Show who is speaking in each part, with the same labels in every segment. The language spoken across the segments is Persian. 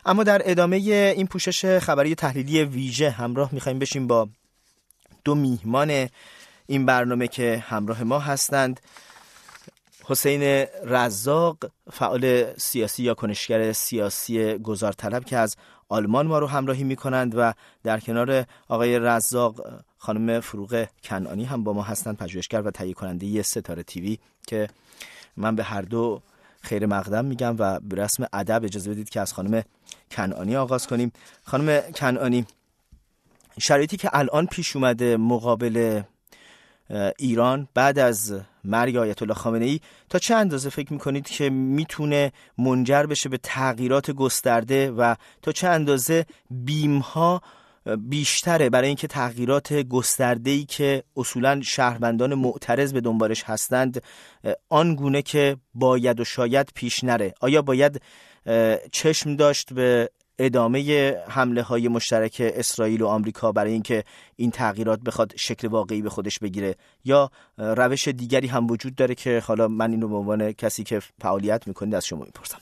Speaker 1: اما در ادامه این پوشش خبری تحلیلی ویژه همراه می‌خوایم بشیم با دو میهمان این برنامه که همراه ما هستند. حسین رزاق، فعال سیاسی یا کنشگر سیاسی گذارطلب که از آلمان ما رو همراهی می‌کنند، و در کنار آقای رزاق خانم فروغ کنعانی هم با ما هستند، پژوهشگر و تهیه کننده ستاره تیوی، که من به هر دو خیر مقدم میگم و به رسم ادب اجازه بدید که از خانم کنعانی آغاز کنیم. خانم کنعانی، شرایطی که الان پیش اومده مقابل ایران بعد از مرگ آیت الله خامنه ای، تا چه اندازه فکر میکنید که میتونه منجر بشه به تغییرات گسترده و تا چه اندازه بیمها بیشتره برای اینکه تغییرات گسترده‌ای که اصولاً شهروندان معترض به دنبالش هستند آنگونه که باید و شاید پیش نره؟ آیا باید چشم داشت به ادامه حمله های مشترک اسرائیل و آمریکا برای اینکه این تغییرات بخواد شکل واقعی به خودش بگیره، یا روش دیگری هم وجود داره که حالا من اینو به عنوان کسی که فعالیت میکنید از شما میپرسم؟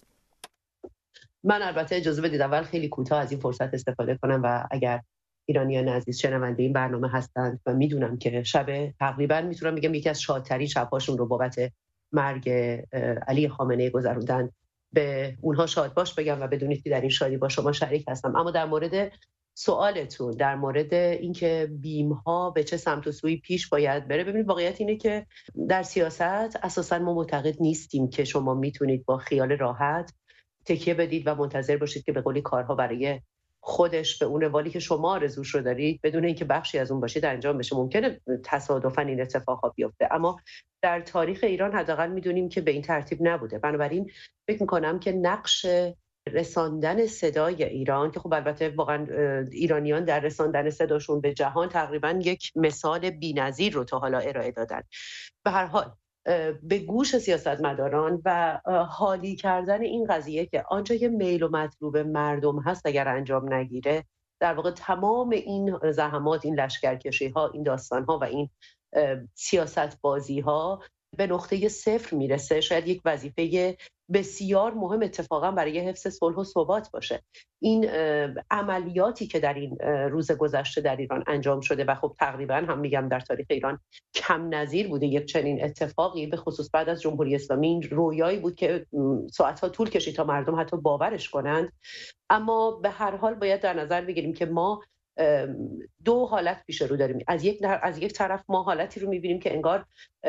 Speaker 2: من البته اجازه بدید اول خیلی کوتاه از این فرصت استفاده کنم و اگر ایرانیان عزیز شنونده این برنامه هستند و میدونم که شب تقریبا میتونم بگم یکی از شادترین شب‌هاشون رو بابت مرگ علی خامنه‌ای گذروندن، به اونها شاد باش بگم و بدونید که در این شادی با شما شریک هستم. اما در مورد سوالتون در مورد اینکه بیم‌ها به چه سمت و سوی پیش باید بره، ببینید واقعیت اینه که در سیاست اساساً ما معتقد نیستیم که شما میتونید با خیال راحت تکیه بدید و منتظر باشید که به قولی کارها برای خودش به اون روالی که شما آرزوش رو دارید بدون اینکه بخشی از اون باشید انجام بشه. ممکنه تصادفاً این اتفاقات بیفته، اما در تاریخ ایران حداقل میدونیم که به این ترتیب نبوده. بنابراین فکر میکنم که نقش رساندن صدای ایران، که خب البته واقعا ایرانیان در رساندن صداشون به جهان تقریبا یک مثال بی‌نظیر رو تا حالا ارائه دادن، به هر حال به گوش سیاستمداران و حالی کردن این قضیه که آنجا یه میل و مطلوب مردم هست اگر انجام نگیره، در واقع تمام این زحمات، این لشکرکشی ها، این داستان ها و این سیاست بازی ها به نقطه صفر میرسه. شاید یک وظیفه بسیار مهم اتفاقا برای حفظ صلح و ثبات باشه. این عملیاتی که در این روز گذشته در ایران انجام شده و خب تقریبا هم میگم در تاریخ ایران کم نظیر بوده یک چنین اتفاقی، به خصوص بعد از جمهوری اسلامی این رویایی بود که ساعتها طول کشید تا مردم حتی باورش کنند. اما به هر حال باید در نظر بگیریم که ما دو حالت پیش رو داریم. از یک طرف ما حالتی رو می‌بینیم که انگار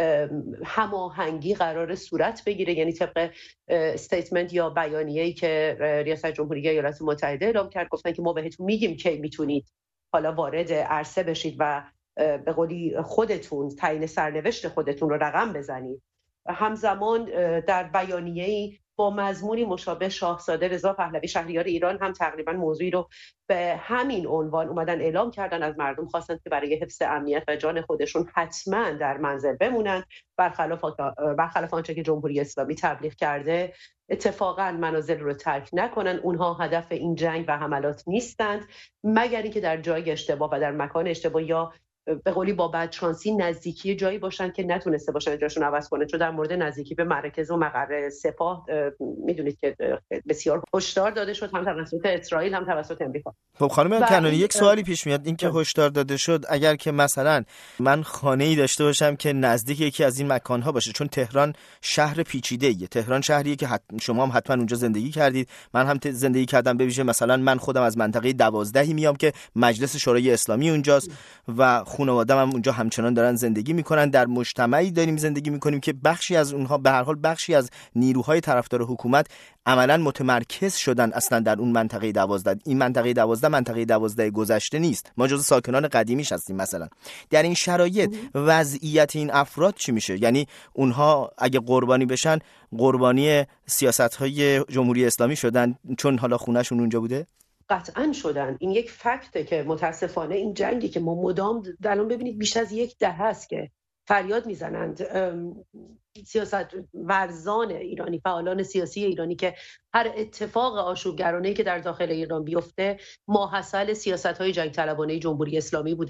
Speaker 2: هماهنگی قرار صورت بگیره، یعنی طبق استیتمنت یا بیانیه‌ای که ریاست جمهوری ایالات متحده اعلام کرد، گفتن که ما بهتون میگیم که میتونید حالا وارد عرصه بشید و به قولی خودتون تعیین سرنوشت خودتون رو رقم بزنید. همزمان در بیانیه‌ای با مضمونی مشابه شاهزاده رضا پهلوی شهریار ایران هم تقریبا موضوعی رو به همین عنوان اومدن اعلام کردن، از مردم خواستن که برای حفظ امنیت و جان خودشون حتما در منزل بمونن، برخلاف آنچه که جمهوری اسلامی تبلیغ کرده اتفاقا منازل رو ترک نکنن. اونها هدف این جنگ و حملات نیستند مگر اینکه در جای اشتباه و در مکان اشتباه یا به قولی با بدشانسی نزدیکی جایی باشن که نتونسته باشن جاشون عوض کنه. چون در مورد نزدیکی به مراکز و مقر سپاه میدونید که بسیار هشدار داده شد، هم توسط اسرائیل هم توسط امریکا.
Speaker 1: خب خانم کنعانی، یک سوالی پیش میاد، این که هشدار داده شد، اگر که مثلا من خانه‌ای داشته باشم که نزدیک یکی از این مکان‌ها باشه، چون تهران شهر پیچیده‌ایه، تهران شهریه که شما هم حتما اونجا زندگی کردید، من هم زندگی کردم، به ویژه مثلا من خودم از منطقه 12 میام که مجلس شورای اسلامی اونجاست و خانواده‌ام هم اونجا همچنان دارن زندگی میکنن. در مجتمعی داریم زندگی میکنیم که بخشی از اونها به هر حال بخشی از نیروهای طرفدار حکومت عملاً متمرکز شدن اصلا در اون منطقه 12. این منطقه 12 گذشته نیست، ما جزو ساکنان قدیمیش هستیم. مثلا در این شرایط وضعیت این افراد چی میشه؟ یعنی اونها اگه قربانی بشن، قربانی سیاست‌های جمهوری اسلامی شدن چون حالا خونه‌شون اونجا بوده؟
Speaker 2: قطعاً شدن. این یک فکته که متاسفانه این جنگی که ما مدام الان ببینید بیش از یک دهه است که فریاد میزنند سیاست ورزان ایرانی، فعالان سیاسی ایرانی، که هر اتفاق آشوبگرانه‌ای که در داخل ایران بیفته ماحصل سیاست‌های جنگ طلبانه جمهوری اسلامی بوده.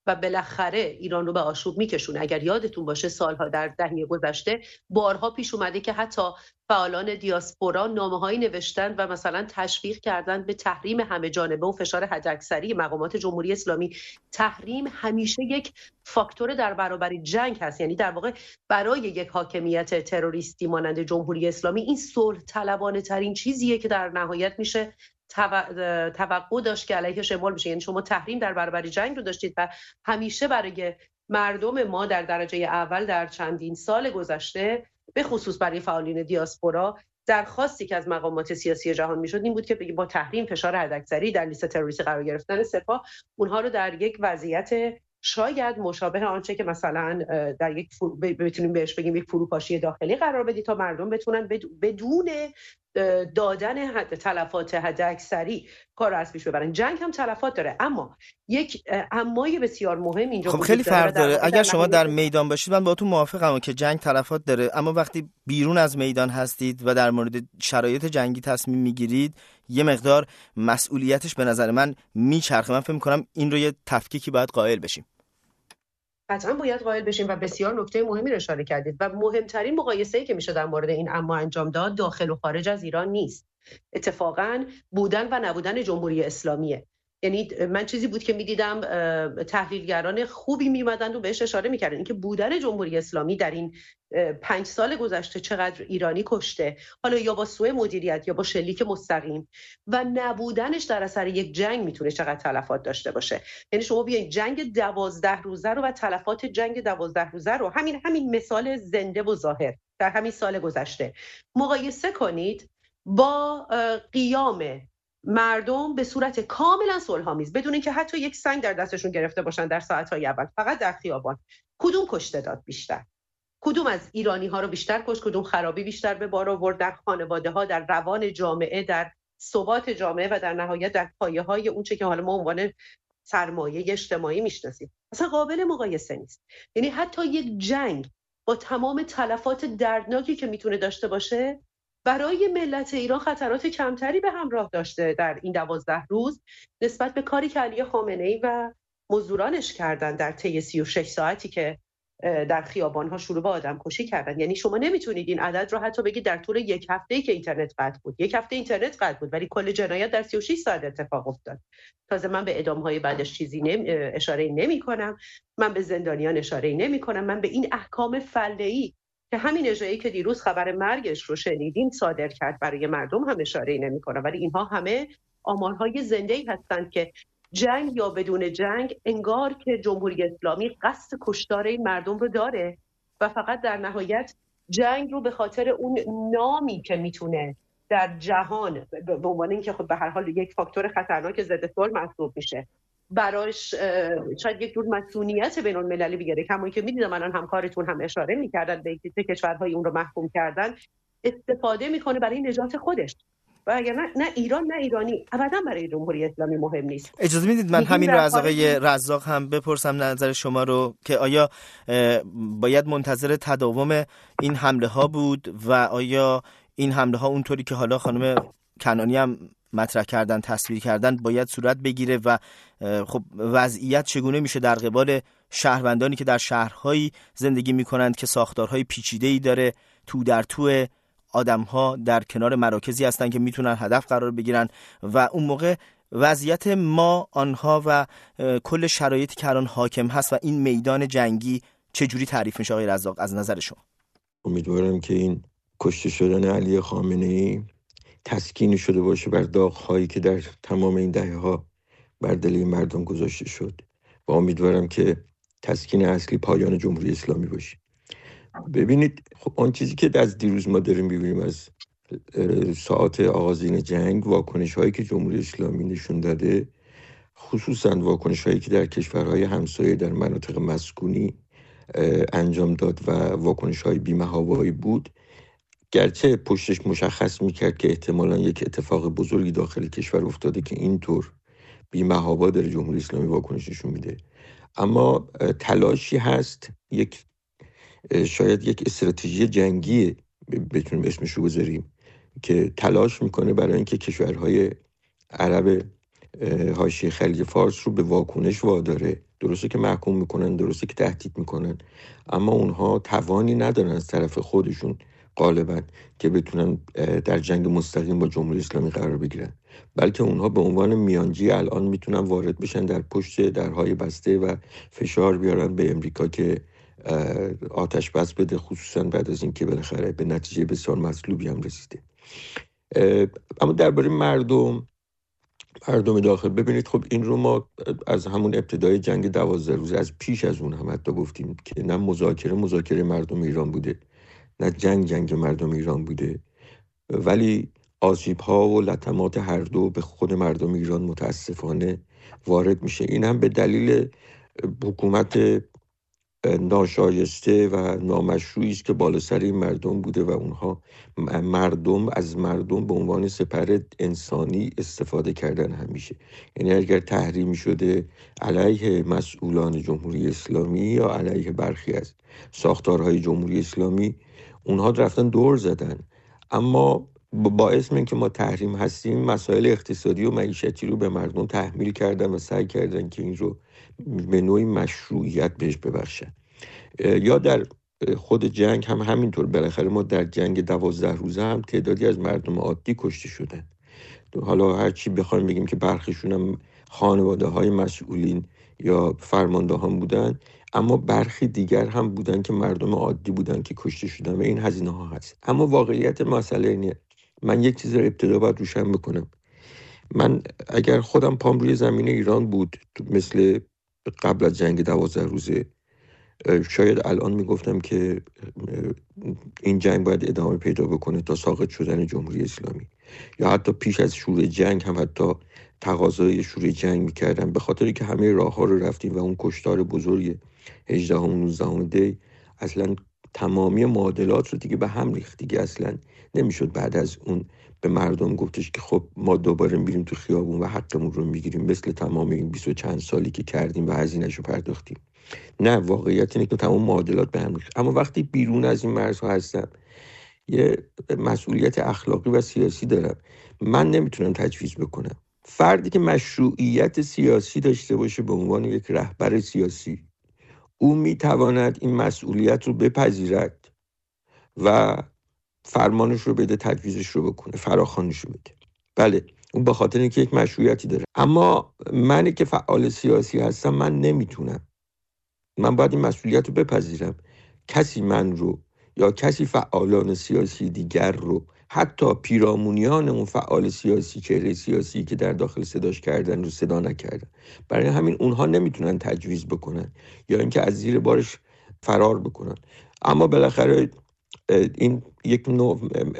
Speaker 2: و بالاخره ایران رو به آشوب میکشونه. اگر یادتون باشه سالها در دهه گذشته بارها پیش اومده که حتی فعالان دیاسپورا نامه‌هایی نوشتند و مثلا تشویق کردند به تحریم همه جانبه و فشار حداکثری مقامات جمهوری اسلامی. تحریم همیشه یک فاکتور در برابر جنگ هست، یعنی در واقع برای یک حاکمیت تروریستی مانند جمهوری اسلامی این صلح طلبانه ترین چیزیه که در نهایت میشه توقع داشت که علیهش اعمال بشه. یعنی شما تحریم در برابر جنگ رو داشتید و همیشه برای مردم ما در درجه اول در چندین سال گذشته به خصوص برای فعالین دیاسپورا درخواستی که از مقامات سیاسی جهان میشد این بود که با تحریم فشار حداکثری در لیست تروریستی قرار گرفتن سپاه اونها رو در یک وضعیت شاید مشابه آنچه که مثلا در یک بتونیم بهش بگیم یک فروپاشی داخلی قرار بدید تا مردم بتونن بدون دادن تلفات حداکثری کار رو از پیش ببرن. جنگ هم تلفات داره، اما یک امای بسیار مهم اینجا
Speaker 1: خب خیلی فرق داره. اگر شما در میدان باشید من باهاتون موافقم که جنگ تلفات داره، اما وقتی بیرون از میدان هستید و در مورد شرایط جنگی تصمیم میگیرید یه مقدار مسئولیتش به نظر من میچرخه. من فکر می‌کنم این رو یه تفکیکی باید قائل بشیم.
Speaker 2: قطعا باید قائل بشیم و بسیار نکته مهمی رو اشاره کردید و مهمترین مقایسه‌ای که میشه در مورد این اما انجام داد داخل و خارج از ایران نیست، اتفاقاً بودن و نبودن جمهوری اسلامیه. یعنی من چیزی بود که میدیدم تحلیلگران خوبی میمدند و بهش اشاره میکردن اینکه بودن جمهوری اسلامی در این 5 سال گذشته چقدر ایرانی کشته، حالا یا با سوء مدیریت یا با شلیک مستقیم، و نبودنش در اثر یک جنگ میتونه چقدر تلفات داشته باشه. یعنی شما بیاین جنگ 12 روزه رو و تلفات جنگ 12 روزه رو همین مثال زنده و ظاهر در همین سال گذشته مقایسه کنید با قیام مردم به صورت کاملا صلح‌آمیز بدون اینکه حتی یک سنگ در دستشون گرفته باشن در ساعت‌های اول، فقط در خیابان. کدوم کشته داد بیشتر؟ کدوم از ایرانی‌ها رو بیشتر کشت؟ کدوم خرابی بیشتر به بار آورد در خانواده‌ها، در روان جامعه، در ثبات جامعه و در نهایت در پایه‌های اون چه که حالا ما عنوان سرمایه اجتماعی میشناسیم؟ اصلا قابل مقایسه نیست. یعنی حتی یک جنگ با تمام تلفات دردناکی که میتونه داشته باشه برای ملت ایران خطرات کمتری به همراه داشته در این 12 روز نسبت به کاری که علی خامنه‌ای و مزدورانش کردن در طی 36 ساعتی که در خیابان‌ها شروع به آدمکشی کردن. یعنی شما نمیتونید این عدد رو حتی بگید در طول یک هفته‌ای که اینترنت قطع بود. یک هفته اینترنت قطع بود ولی کل جنایت در 36 ساعت اتفاق افتاد. تازه من به اعدام‌های بعدش چیزی اشاره نمی‌کنم، من به زندانیان اشاره نمی‌کنم، من به این احکام فله‌ای که همین اجرایی که دیروز خبر مرگش رو شنیدین صادر کرد برای مردم هم اشاره نمی‌کنه، ولی اینها همه آمارهای زنده‌ای هستند که جنگ یا بدون جنگ انگار که جمهوری اسلامی قصد کشتار این مردم رو داره و فقط در نهایت جنگ رو به خاطر اون نامی که میتونه در جهان به عنوان اینکه خب به هر حال یک فاکتور خطرناک ضد صلح محسوب میشه براش شاید یک جور مسئولیت بین المللی بگیره، کما که می‌دیدم الان همکارتون هم اشاره می‌کردن به اینکه کشورهای اون رو محکوم کردن، استفاده می‌کنه برای نجات خودش و اگر نه ایران نه ایرانی ابدا برای جمهوری اسلامی مهم نیست.
Speaker 1: اجازه میدید من همین رو از آقای رزاق هم بپرسم نظر شما رو که آیا باید منتظر تداوم این حمله ها بود و آیا این حمله ها اونطوری که حالا خانم کنعانی هم مطرح کردن تصویر کردن باید صورت بگیره و خب وضعیت چگونه میشه در قبال شهروندانی که در شهرهایی زندگی میکنند که ساختارهای پیچیده‌ای داره، تو در تو آدم‌ها در کنار مراکزی هستن که میتونن هدف قرار بگیرن و اون موقع وضعیت ما آنها و کل شرایطی که الان حاکم هست و این میدان جنگی چجوری تعریف میشه آقای رزاق از نظر شما؟
Speaker 3: امیدوارم که این کشته شدن علی خامنه‌ای تسکینی شده باشه بر داغ‌هایی که در تمام این دهه‌ها بر دل مردم گذاشته شد و امیدوارم که تسکین اصلی پایان جمهوری اسلامی باشه. ببینید خب آن چیزی که از دیروز ما داریم می‌بینیم از ساعات آغازین جنگ، واکنش‌هایی که جمهوری اسلامی نشون داده، خصوصاً واکنش‌هایی که در کشورهای همسایه در مناطق مسکونی انجام داد و واکنش‌های بی‌محابایی بود، گرچه پشتش مشخص می‌کرد که احتمالاً یک اتفاق بزرگی داخل کشور افتاده که اینطور بی‌محابا داره جمهوری اسلامی واکنش نشون میده، اما تلاشی هست، شاید یک استراتژی جنگی بتونیم اسمش رو بذاریم که تلاش میکنه برای اینکه کشورهای عرب حاشیه خلیج فارس رو به واکنش واداره. درسته که محکوم میکنن، درسته که تهدید میکنن، اما اونها توانی ندارن از طرف خودشون غالبا که بتونن در جنگ مستقیم با جمهوری اسلامی قرار بگیرن، بلکه اونها به عنوان میانجی الان میتونن وارد بشن در پشت درهای بسته و فشار بیارن به امریکا که آتش بس بده، خصوصا بعد از اینکه بالاخره به نتیجه بسیار مطلوبی هم رسیده. اما درباره مردم داخل، ببینید خب این رو ما از همون ابتدای جنگ 12 روزه، از پیش از اون هم حتی گفتیم که نه مذاکره مردم ایران بوده، نه جنگ مردم ایران بوده، ولی آسیب‌ها و لطمات هر دو به خود مردم ایران متاسفانه وارد میشه. این هم به دلیل حکومت ناشایسته و نامشروعی است که بالا سر این مردم بوده و اونها از مردم به عنوان سپر انسانی استفاده کردن همیشه. یعنی اگر تحریمی شده علیه مسئولان جمهوری اسلامی یا علیه برخی از ساختارهای جمهوری اسلامی، اونها رفتن دور زدن، اما با اسم اینکه ما تحریم هستیم مسائل اقتصادی و معیشتی رو به مردم تحمیل کردن و سعی کردن که این رو به نوعی مشروعیت بهش ببخشن. یا در خود جنگ هم همینطور، بالاخره ما در جنگ 12 روزه هم تعدادی از مردم عادی کشته شدن. حالا هر چی بخوایم بگیم که برخیشون هم خانواده های مسئولین یا فرماندهان بودن، اما برخی دیگر هم بودن که مردم عادی بودن که کشته شدن و این هزینه ها هست. اما واقعیت مسئله اینه، من یک چیز رو ابتدا باید روشن بکنم. من اگر خودم پام روی زمین ایران بود مثل قبل از جنگ 12 روزه، شاید الان میگفتم که این جنگ باید ادامه پیدا بکنه تا ساقط شدن جمهوری اسلامی، یا حتی پیش از شروع جنگ هم حتی تقاضای شروع جنگ میکردم، به خاطری که همه راه ها رو رفتیم و اون کشتار بزرگ 18 و 19 دی اصلا تمامی معادلات رو دیگه به هم ریخت. دیگه اصلا نمیشد بعد از اون به مردم گفتش که خب ما دوباره میریم تو خیابون و حقمون رو میگیریم مثل تمام این 20 و چند سالی که کردیم و هزینه‌شو پرداختیم. نه، واقعیت اینه که تمام معادلات به هم ریخت. اما وقتی بیرون از این مرزها هستم، یه مسئولیت اخلاقی و سیاسی دارم. من نمیتونم تجویز بکنم فردی که مشروعیت سیاسی داشته باشه به عنوان یک رهبر سیاسی، او میتواند این مسئولیت رو بپذیرد و فرمانش رو بده، تجویزش رو بکنه، فراخوانش رو بده. بله، اون به خاطر اینکه یک مشروعیتی داره. اما منی که فعال سیاسی هستم، من نمیتونم. من باید این مسئولیت رو بپذیرم. کسی من رو یا کسی فعالان سیاسی دیگر رو، حتی پیرامونیان اون فعال سیاسی، چهره سیاسی که در داخل صداش کردن رو صدا نکردن. برای همین اونها نمیتونن تجویز بکنن یا اینکه از زیر بارش فرار بکنن. اما بالاخره این یک نوع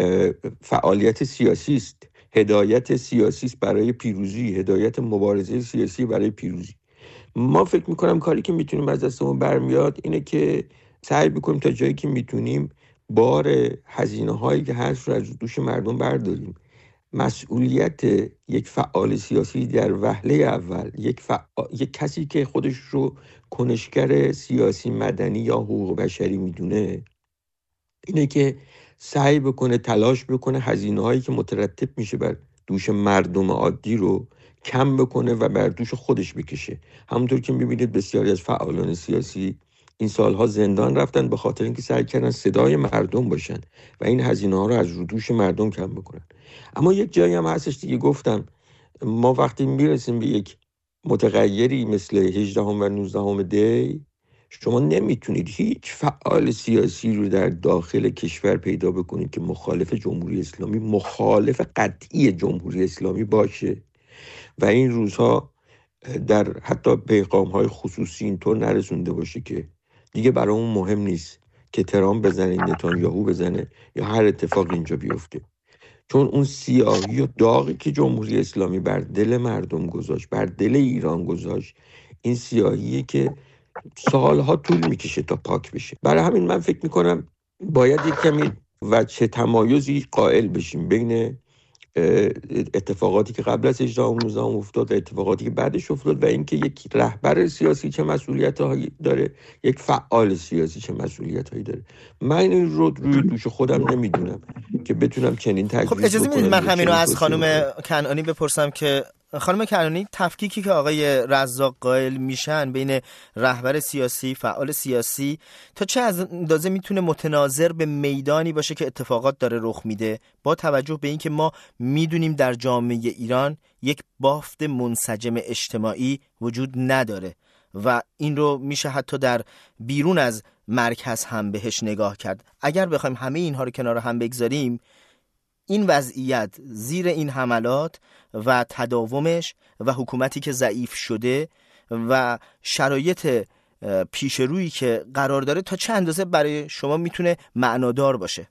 Speaker 3: فعالیت سیاسی است، هدایت سیاسی است برای پیروزی، هدایت مبارزه سیاسی برای پیروزی. ما فکر میکنم کاری که میتونیم از دستمون برمیاد اینه که سعی بکنیم تا جایی که میتونیم بار هزینه هایی که هست رو از دوش مردم برداریم. مسئولیت یک فعال سیاسی در وهله اول، یک کسی که خودش رو کنشگر سیاسی، مدنی یا حقوق بشری میدونه، اینه که سعی بکنه، تلاش بکنه هزینه هایی که مترتب میشه بر دوش مردم عادی رو کم بکنه و بر دوش خودش بکشه. همونطور که میبینید بسیاری از فعالان سیاسی این سالها زندان رفتن به خاطر اینکه سعی کردن صدای مردم باشن و این هزینه ها رو از رو دوش مردم کم بکنن. اما یک جایی هم هستش دیگه، گفتم ما وقتی میرسیم به یک متغیری مثل 18 و 19 دی، شما نمیتونید هیچ فعال سیاسی رو در داخل کشور پیدا بکنید که مخالف جمهوری اسلامی، مخالف قطعی جمهوری اسلامی باشه و این روزها در حتی پیغام‌های خصوصی اینطور نرسونده باشه که دیگه برای اون مهم نیست که ترامپ بزنه، نتانیاهو بزنه یا هر اتفاق اینجا بیفته. چون اون سیاهی و داغی که جمهوری اسلامی بر دل مردم گذاشت، بر دل ایران گذاشت، این سیاهیه که سالها طول میکشه تا پاک بشه. برای همین من فکر میکنم باید یک کمی وجه تمایزی قائل بشیم بین اتفاقاتی که قبل از 18 و 19 افتاد و اتفاقاتی که بعدش افتاد و اینکه یک رهبر سیاسی چه مسئولیت‌هایی داره، یک فعال سیاسی چه مسئولیت‌هایی داره. من این رو روی دوش خودم نمیدونم که بتونم چنین تجویز
Speaker 1: خب اجازه
Speaker 3: بکنم.
Speaker 1: میدید من همین رو از خانم کنعانی بپرسم که خانم کرانی، تفکیکی که آقای رزاق قائل میشن بین رهبر سیاسی، فعال سیاسی، تا چه اندازه میتونه متناظر به میدانی باشه که اتفاقات داره رخ میده، با توجه به اینکه ما میدونیم در جامعه ایران یک بافت منسجم اجتماعی وجود نداره و این رو میشه حتی در بیرون از مرکز هم بهش نگاه کرد. اگر بخوایم همه اینها رو کنار هم بگذاریم، این وضعیت زیر این حملات و تداومش و حکومتی که ضعیف شده و شرایط پیش رویی که قرار داره تا چه اندازه برای شما میتونه معنادار باشه؟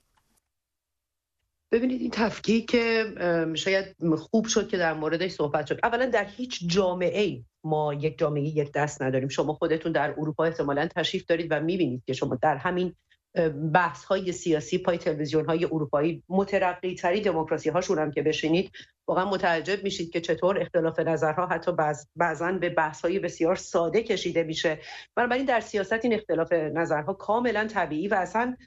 Speaker 2: ببینید، این تفکیک شاید خوب شد که در موردش صحبت شد. اولا در هیچ جامعه‌ای ما یک جامعه یک دست نداریم. شما خودتون در اروپا احتمالاً تشریف دارید و می‌بینید که شما در همین بحث‌های سیاسی پای تلویزیون‌های اروپایی، مترقی‌ترین دموکراسی‌هاشون هم که بشینید، واقعا متعجب میشید که چطور اختلاف نظرها حتی بعضاً به بحث‌های بسیار ساده کشیده میشه. بنابراین در سیاست این اختلاف نظرها کاملاً طبیعی و اصلاً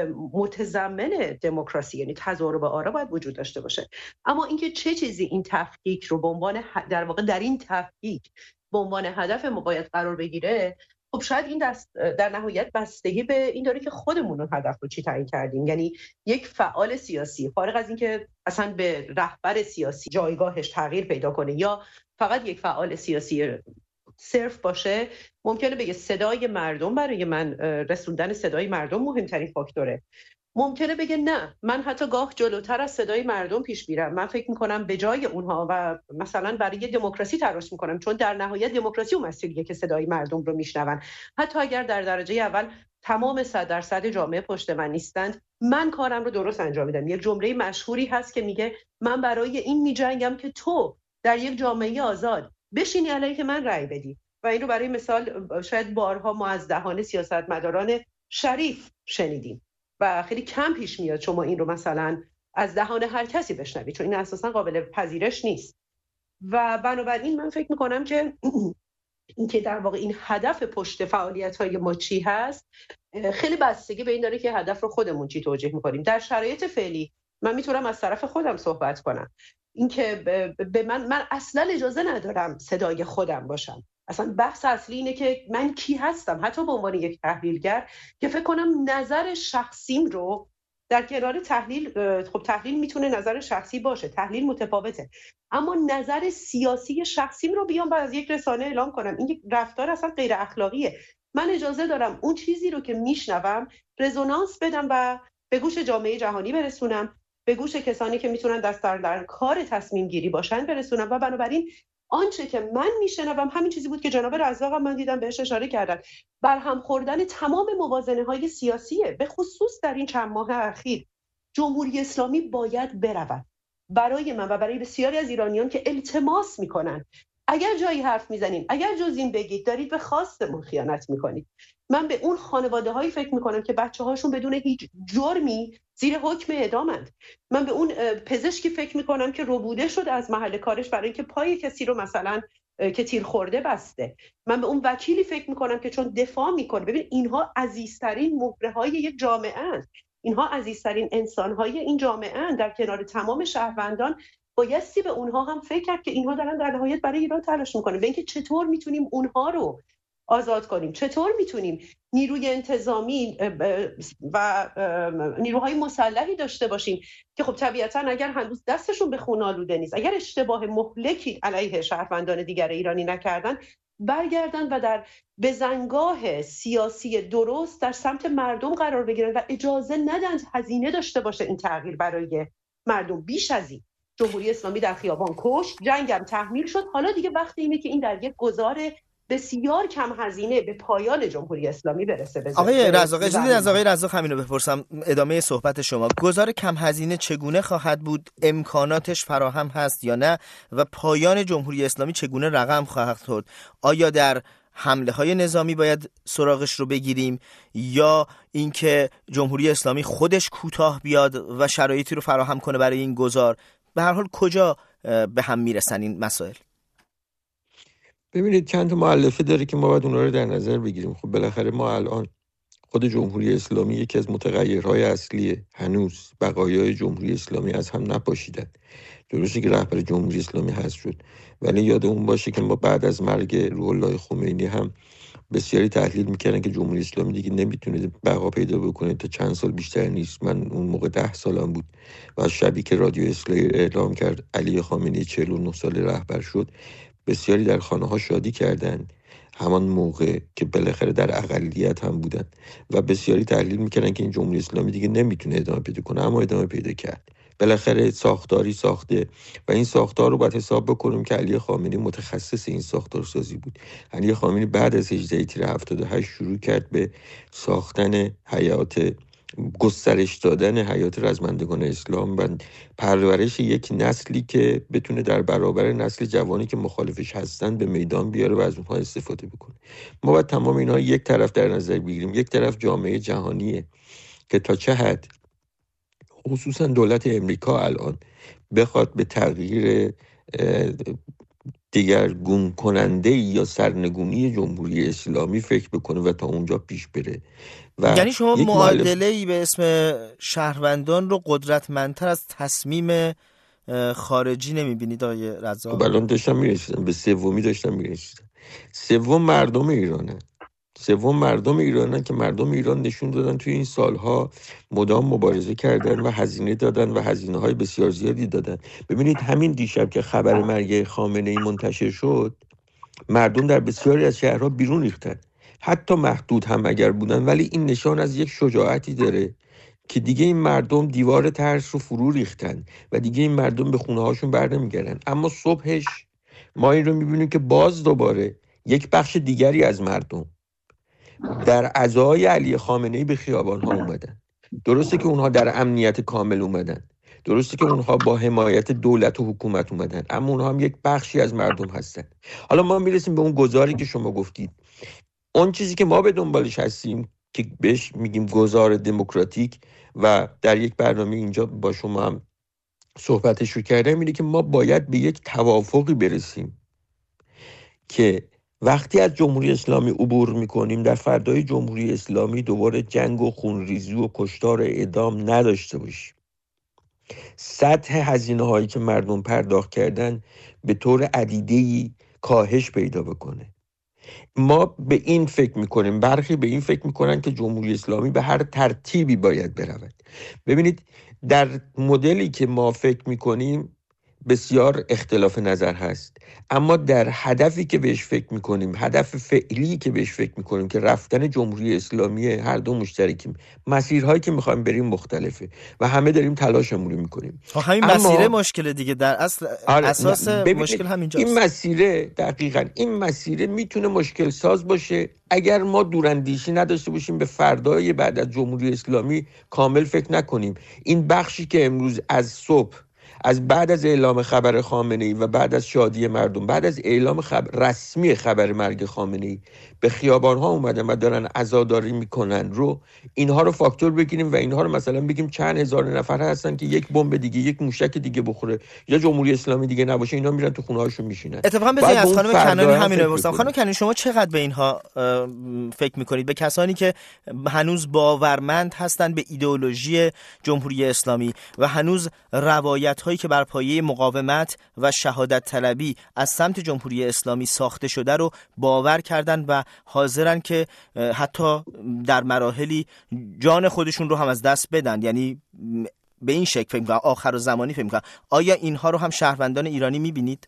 Speaker 2: متضمن دموکراسی، یعنی تضارب آرا باید وجود داشته باشه. اما اینکه چه چیزی این تفکیک رو به عنوان در واقع در این تفکیک به عنوان هدف ما باید قرار بگیره، خب شاید این در نهایت بستگی به این داره که خودمون اون هدف رو چی تعیین کردیم. یعنی یک فعال سیاسی، فارغ از اینکه اصلا به رهبر سیاسی جایگاهش تغییر پیدا کنه یا فقط یک فعال سیاسی صرف باشه، ممکنه بگه صدای مردم برای من، رسوندن صدای مردم مهمترین فاکتوره. ممکنه بگه نه، من حتی گاه جلوتر از صدای مردم پیش میرم، من فکر میکنم به جای اونها و مثلا برای دموکراسی تلاش میکنم، چون در نهایت دموکراسی اون مسئولیه که صدای مردم رو میشنون. حتی اگر در درجه اول تمام 100% جامعه پشت من نیستند، من کارم رو درست انجام میدم. یک جمله مشهوری هست که میگه من برای این میجنگم که تو در یک جامعه آزاد بشینی علیه که من رأی بدی. و این رو برای مثال شاید بارها ما از دهان سیاستمداران شریف شنیدیم و خیلی کم پیش میاد شما این رو مثلا از دهان هر کسی بشنوید، چون این اساسا قابل پذیرش نیست. و بنابراین من فکر میکنم که این که در واقع این هدف پشت فعالیت‌های ما چی هست، خیلی بستگی به این داره که هدف رو خودمون چی توجیه میکنیم. در شرایط فعلی من میتونم از طرف خودم صحبت کنم، اینکه به من اصلا اجازه ندارم صدای خودم باشم. اصلا بحث اصلی اینه که من کی هستم، حتی به عنوان یک تحلیلگر، که فکر کنم نظر شخصیم رو در کنار تحلیل، خب تحلیل میتونه نظر شخصی باشه، تحلیل متفاوته، اما نظر سیاسی شخصیم رو بیام و از یک رسانه اعلام کنم، این یک رفتار اصلا غیر اخلاقیه. من اجازه دارم اون چیزی رو که میشنوم رزونانس بدم و به گوش جامعه جهانی برسونم، به گوش کسانی که میتونن دست در کار تصمیم گیری باشن برسونم. و بنابراین آنچه که من میشنوم همین چیزی بود که جناب رزاق هم من دیدم بهش اشاره کردن، برهم خوردن تمام موازنه‌های سیاسیه. به خصوص در این چند ماه اخیر جمهوری اسلامی باید برود. برای من و برای بسیاری از ایرانیان که التماس میکنن اگر جایی حرف میزنین، اگر جز این بگید، دارید به خواستمون خیانت میکنید. من به اون خانواده‌هایی فکر میکنم که بچه‌هاشون بدون هیچ جرمی زیر حکم اعدامند. من به اون پزشکی فکر میکنم که ربوده شد از محل کارش برای اینکه پای کسی رو مثلا که تیر خورده بسته. من به اون وکیلی فکر میکنم که چون دفاع میکنه. ببین، اینها عزیزترین مهره‌های یک جامعه اند، اینها عزیزترین انسان‌های این جامعه اند. در کنار تمام شهروندان بایستی به اونها هم فکر کرد که اینها دارن در نهایت برای ایران تلاش میکنن. به اینکه چطور میتونیم اونها رو آزاد کنیم، چطور میتونیم نیروی انتظامی و نیروهای مسلحی داشته باشیم که خب طبیعتاً اگر هنوز دستشون به خون آلوده نیست، اگر اشتباه مهلکی علیه شهروندان دیگر ایرانی نکردن، برگردن و در بزنگاه سیاسی درست در سمت مردم قرار بگیرن و اجازه ندن هزینه داشته باشه این تغییر برای مردم. بیش از این جمهوری اسلامی در خیابان کشت، جنگم تحمیل شد، حالا دیگه وقت اینه که این در یک گذار بسیار کم هزینه به پایان جمهوری اسلامی برسه.
Speaker 1: آقای رزاق، اجازه از آقای رزاق همین رو بپرسم ادامه صحبت شما. گذار کم هزینه چگونه خواهد بود؟ امکاناتش فراهم هست یا نه؟ و پایان جمهوری اسلامی چگونه رقم خواهد خورد؟ آیا در حمله های نظامی باید سراغش رو بگیریم یا اینکه جمهوری اسلامی خودش کوتاه بیاد و شرایطی رو فراهم کنه برای این گذار؟ به هر حال کجا به هم میرسن این مسائل؟
Speaker 3: ببینید، چند تا مؤلفه داره که ما باید اونها رو در نظر بگیریم. خب بالاخره ما الان خود جمهوری اسلامی یکی از متغیرهای اصلی هنوز بقایای جمهوری اسلامی از هم نپاشیدن. درسته که رهبر جمهوری اسلامی حذف شد، ولی یادمون باشه که ما بعد از مرگ روح الله خمینی هم بسیاری تحلیل میکردن که جمهوری اسلامی دیگه نمیتونه بقا پیدا بکنه تا چند سال بیشتر نیست. من اون موقع 10 سالم بود و شبی که رادیو اصلاحی اعلام کرد علی خامنه‌ای 49 سال رهبر شد، بسیاری در خانه ها شادی کردن، همان موقع که بالاخره در اقلیت هم بودن و بسیاری تحلیل میکردن که این جمهوری اسلامی دیگه نمیتونه ادامه پیدا کنه، اما ادامه پیدا کرد. بالاخره ساختاری ساخته و این ساختار رو باید حساب بکنیم که علی خامنه‌ای متخصص این ساختار سازی بود. علی خامنه‌ای بعد از 18 تیر 78 شروع کرد به ساختن حیات، گسترش دادن حیات رزمندگان اسلام و پرورش یک نسلی که بتونه در برابر نسل جوانی که مخالفش هستن به میدان بیاره و از اونها استفاده بکنه. ما باید تمام اینها یک طرف در نظر بگیریم. یک طرف جامعه جهانیه که تا چه حد خصوصا دولت امریکا الان بخواد به تغییر دیگرگون کننده یا سرنگونی جمهوری اسلامی فکر بکنه و تا اونجا پیش بره.
Speaker 1: یعنی شما معادله‌ای به اسم شهروندان رو قدرتمندتر از تصمیم خارجی نمی‌بینید آقای رزاق؟
Speaker 3: الان داشتم میرسیدم به سومی، داشتم میرسیدم. سوم مردم ایرانه. سوم مردم ایرانن که مردم ایران نشون دادن توی این سالها مدام مبارزه کردن و هزینه دادن و هزینه‌های بسیار زیادی دادن. ببینید همین دیشب که خبر مرگ خامنه‌ای منتشر شد، مردم در بسیاری از شهرها بیرون ریختن، حتی محدود هم اگر بودن، ولی این نشان از یک شجاعتی داره که دیگه این مردم دیوار ترس رو فرو ریختن و دیگه این مردم به خونه هاشون بر نمیگردن. اما صبحش ما این رو میبینیم که باز دوباره یک بخش دیگری از مردم در عزای علی خامنه‌ای به خیابان ها اومدن. درسته که اونها در امنیت کامل اومدن، درسته که اونها با حمایت دولت و حکومت اومدن، اما اونها هم یک بخشی از مردم هستن. حالا ما میرسیم به اون گزاری که شما گفتید. اون چیزی که ما به دنبالش هستیم که بهش میگیم گزار دموکراتیک و در یک برنامه اینجا با شما هم صحبتش رو کردم، اینه که ما باید به یک توافقی برسیم که وقتی از جمهوری اسلامی عبور میکنیم در فردای جمهوری اسلامی دوباره جنگ و خونریزی و کشتار اعدام نداشته باشیم. سطح هزینه هایی که مردم پرداخت کردن به طور عدیده‌ای کاهش پیدا بکنه. ما به این فکر میکنیم، برخی به این فکر میکنن که جمهوری اسلامی به هر ترتیبی باید برود. ببینید در مدلی که ما فکر میکنیم بسیار اختلاف نظر هست، اما در هدفی که بهش فکر میکنیم، هدف فعلی که بهش فکر میکنیم که رفتن جمهوری اسلامی، هر دو مشترکیم. مسیرهایی که میخوایم بریم مختلفه و همه داریم تلاشمون رو میکنیم.
Speaker 1: همین مسیره مشکل دیگه در اصل اساس مشکل همینجاست.
Speaker 3: این مسیره دقیقاً این مسیره میتونه مشکل ساز باشه اگر ما دوراندیشی نداشته باشیم، به فردای بعد از جمهوری اسلامی کامل فکر نکنیم. این بخشی که امروز از صبح، از بعد از اعلام خبر خامنه‌ای و بعد از شادی مردم، بعد از اعلام رسمی خبر مرگ خامنه‌ای به خیابان‌ها اومدن و دارن عزاداری میکنن، رو اینها رو فاکتور بگیریم و اینها رو مثلا بگیم چند هزار نفر هستن که یک بمب دیگه، یک موشک دیگه بخوره یا جمهوری اسلامی دیگه نباشه، اینا میرن تو خونه‌هاشون میشینن.
Speaker 1: اتفاقا بذارید از خانم کنانی همین رو بپرسم. خانم کنانی شما چقدر به اینها فکر میکنید، به کسانی که هنوز باورمند هستن به ایدئولوژی جمهوری اسلامی و هنوز روایت هایی که بر پایه مقاومت و شهادت طلبی از سمت جمهوری اسلامی ساخته شده رو باور کردن و حاضرن که حتی در مراحلی جان خودشون رو هم از دست بدن، یعنی به این شکل فکر می‌کنم، آخر زمانی فکر می‌کنم. آیا اینها رو هم شهروندان ایرانی می‌بینید؟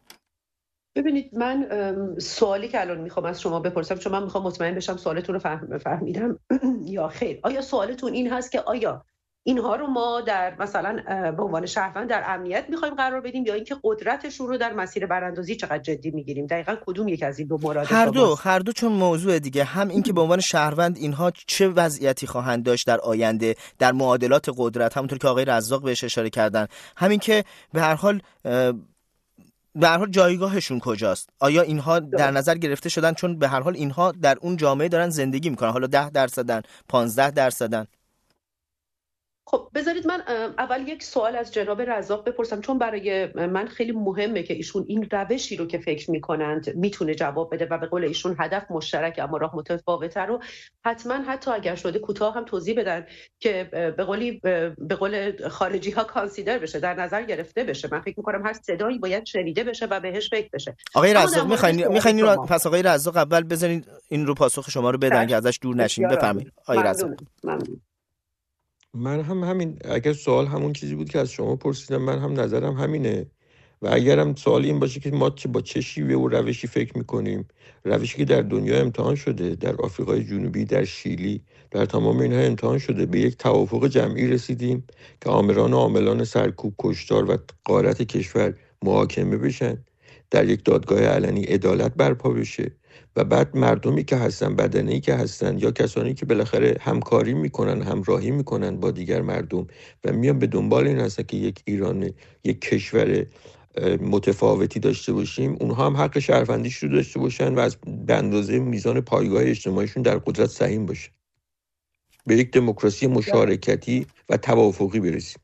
Speaker 2: ببینید، من سوالی که الان میخوام از شما بپرسم، چون من میخوام مطمئن بشم سوالتون رو فهمیدم یا خیر. آیا سوالتون این هست که آیا اینها رو ما در مثلا به عنوان شهروند در امنیت میخوایم قرار بدیم، یا اینکه قدرتشون رو در مسیر براندازی چقدر جدی میگیریم؟ دقیقاً کدوم یک از این دو مراد شماست؟
Speaker 1: هر دو چون موضوع دیگه، هم این که به عنوان شهروند اینها چه وضعیتی خواهند داشت در آینده در معادلات قدرت، همونطور که آقای رزاق بهش اشاره کردن، همین که به هر حال جایگاهشون کجاست. آیا اینها در نظر گرفته شدن؟ چون به هر حال اینها در اون جامعه دارن زندگی میکنن، حالا 10%، 15%.
Speaker 2: خب بذارید من اول یک سوال از جناب رزاق بپرسم، چون برای من خیلی مهمه که ایشون این روشی رو که فکر میکنند میتونه جواب بده و به قول ایشون هدف مشترک اما راه متفاوته رو حتما حتی اگر شده کوتاه هم توضیح بدن که به قول خارجی ها کانسیدر بشه، در نظر گرفته بشه. من فکر میکنم هر صدایی باید شنیده بشه و بهش فکر بشه.
Speaker 1: آقای رزاق میخواین رو پس آقای رزاق اول بزنید این رو پاسخ شما رو بدن که ازش دور نشین. بفرمایید آقای رزاق.
Speaker 3: من هم همین، اگر سوال همون چیزی بود که از شما پرسیدم، من هم نظرم همینه. و اگرم سوال این باشه که ما با چه شیوه و روشی فکر میکنیم، روشی که در دنیا امتحان شده، در آفریقای جنوبی، در شیلی، در تمام اینها امتحان شده، به یک توافق جمعی رسیدیم که آمران و عاملان سرکوب، کشتار و غارت کشور محاکمه بشن، در یک دادگاه علنی عدالت برپا بشه و بعد مردمی که هستن، بدنه‌ای که هستن یا کسانی که بالاخره همکاری میکنن، همراهی میکنن با دیگر مردم و میان به دنبال این هستن که یک ایران، یک کشور متفاوتی داشته باشیم، اونها هم حق شهروندیش رو داشته باشن و از به اندازه میزان پایگاه اجتماعیشون در قدرت سهیم باشه، به یک دموکراسی مشارکتی و توافقی برسیم.